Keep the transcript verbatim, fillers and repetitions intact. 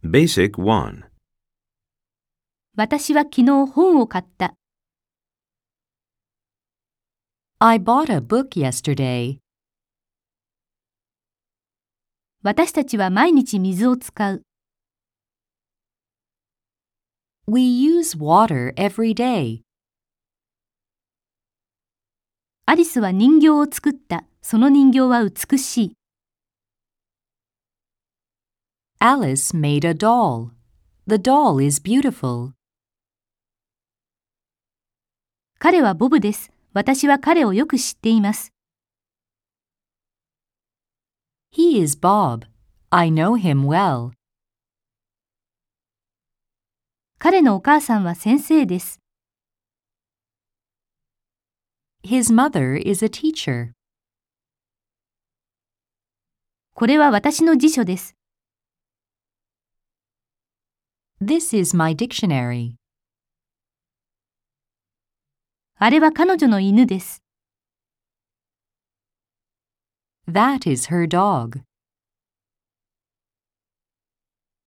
Basic one. 私は昨日本を買った。 I bought a book yesterday. 私たちは毎日水を使う。 We use water every day. アリスは人形を作った。その人形は美しい。 Alice made a doll. The doll is beautiful. 彼はボブです。私は彼をよく知っています。 He is Bob. I know him well. 彼のお母さんは先生です。 His mother is a teacher. これは私の辞書です。 This is my dictionary. あれは彼女の犬です。 That is her dog.